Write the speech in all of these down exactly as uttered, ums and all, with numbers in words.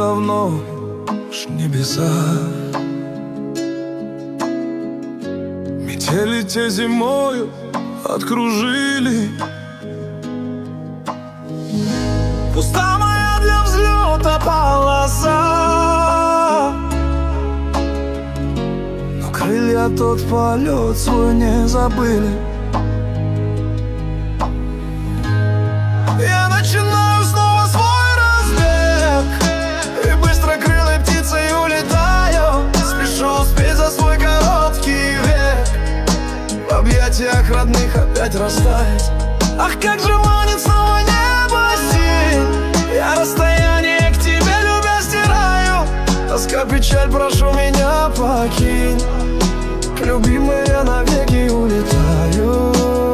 давно ж небеса. Метели те зимою откружили. Пуста моя для взлета полоса, но крылья тот полет свой не забыли. Я начинаю снова свой разбег, и быстрокрылой птицей улетаю. Спешу успеть за свой короткий век, в объятиях родных опять растаять. Ах, как же манит снова небо синь. Я расстояние к тебе, любя, стираю. Тоска, печаль, прошу, меня покинь. К любимой я навеки улетаю.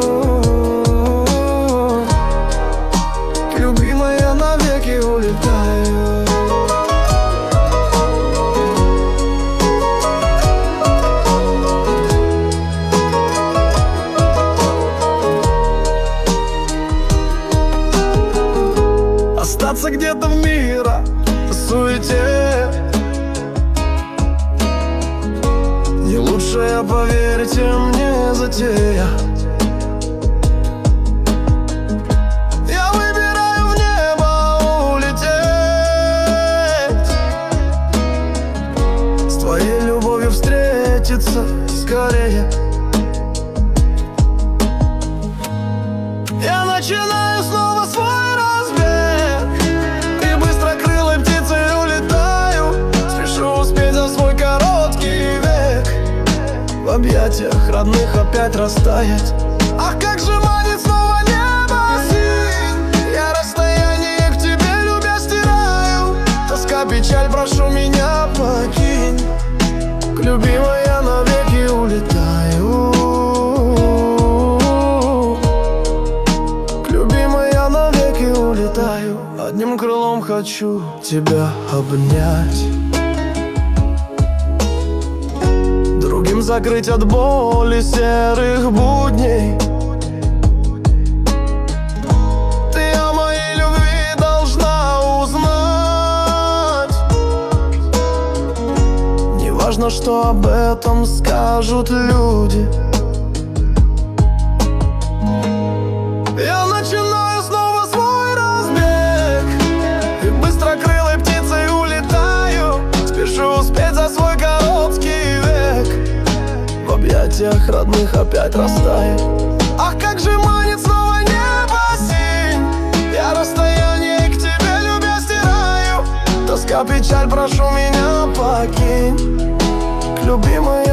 К любимой я навеки улетаю. Остаться где-то в мира в суете не лучшая, поверьте мне, затея. Я выбираю в небо улететь, с твоей любовью встретиться скорее. Я начинаю снова свой разбег, и быстрокрылой птицей улетаю. Спешу успеть за свой короткий век, в объятиях родных опять растаять. Ах, как же манит снова небо синь. Я расстояние к тебе, любя, стираю. Тоска, печаль, прошу, меня покинь. К любимой я навеки улетаю. К любимой я навеки улетаю. Одним крылом хочу тебя обнять, другим закрыть от боли серых будней. Ты о моей любви должна узнать. Неважно, что об этом скажут люди. Я начинаю снова свой разбег, и быстрокрылой птицей улетаю. Спешу успеть за свой короткий век, в объятиях родных опять растает. Ах, как же манит снова небо синь. Я расстояние к тебе, любя, стираю. Тоска, печаль, прошу, меня покинь. К любимой